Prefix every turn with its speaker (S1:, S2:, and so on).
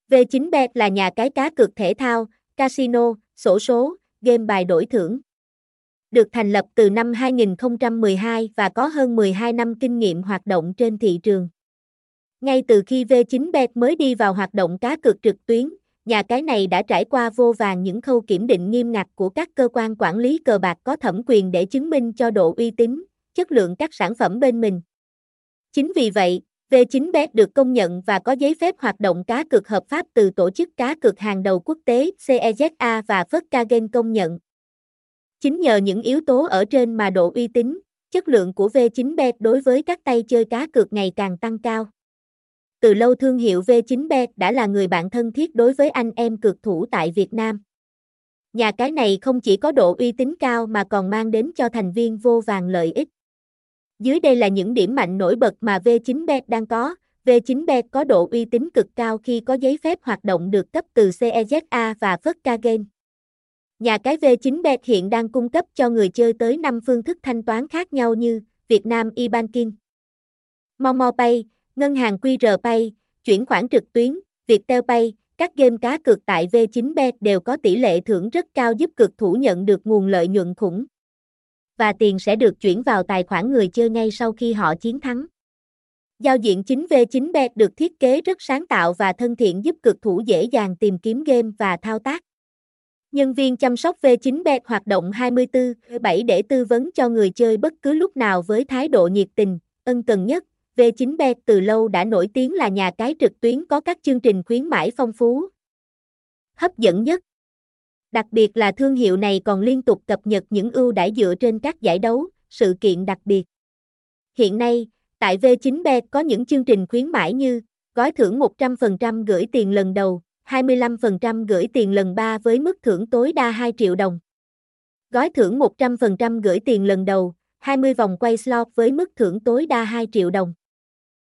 S1: V9bet là nhà cái cá cược thể thao, casino, xổ số, game bài đổi thưởng. Được thành lập từ năm 2012 và có hơn 12 năm kinh nghiệm hoạt động trên thị trường. Ngay từ khi V9bet mới đi vào hoạt động cá cược trực tuyến, nhà cái này đã trải qua vô vàn những khâu kiểm định nghiêm ngặt của các cơ quan quản lý cờ bạc có thẩm quyền để chứng minh cho độ uy tín, chất lượng các sản phẩm bên mình. Chính vì vậy, V9bet được công nhận và có giấy phép hoạt động cá cược hợp pháp từ tổ chức cá cược hàng đầu quốc tế CEZA và Verstappen công nhận. Chính nhờ những yếu tố ở trên mà độ uy tín, chất lượng của V9bet đối với các tay chơi cá cược ngày càng tăng cao. Từ lâu thương hiệu V9bet đã là người bạn thân thiết đối với anh em cược thủ tại Việt Nam. Nhà cái này không chỉ có độ uy tín cao mà còn mang đến cho thành viên vô vàn lợi ích. Dưới đây là những điểm mạnh nổi bật mà V9bet đang có. V9bet có độ uy tín cực cao khi có giấy phép hoạt động được cấp từ CEZA và Verstappen. Nhà cái V9bet hiện đang cung cấp cho người chơi tới 5 phương thức thanh toán khác nhau như Việt Nam e-banking, Momo Pay, ngân hàng QR Pay, chuyển khoản trực tuyến, Viettel Pay. Các game cá cược tại V9bet đều có tỷ lệ thưởng rất cao giúp cược thủ nhận được nguồn lợi nhuận khủng. Và tiền sẽ được chuyển vào tài khoản người chơi ngay sau khi họ chiến thắng. Giao diện chính V9bet được thiết kế rất sáng tạo và thân thiện giúp cược thủ dễ dàng tìm kiếm game và thao tác. Nhân viên chăm sóc V9bet hoạt động 24/7 để tư vấn cho người chơi bất cứ lúc nào với thái độ nhiệt tình, ân cần nhất. V9bet từ lâu đã nổi tiếng là nhà cái trực tuyến có các chương trình khuyến mãi phong phú, hấp dẫn nhất. Đặc biệt là thương hiệu này còn liên tục cập nhật những ưu đãi dựa trên các giải đấu, sự kiện đặc biệt. Hiện nay, tại V9bet có những chương trình khuyến mãi như gói thưởng 100% gửi tiền lần đầu, 25% gửi tiền lần 3 với mức thưởng tối đa 2 triệu đồng. Gói thưởng 100% gửi tiền lần đầu, 20 vòng quay slot với mức thưởng tối đa 2 triệu đồng.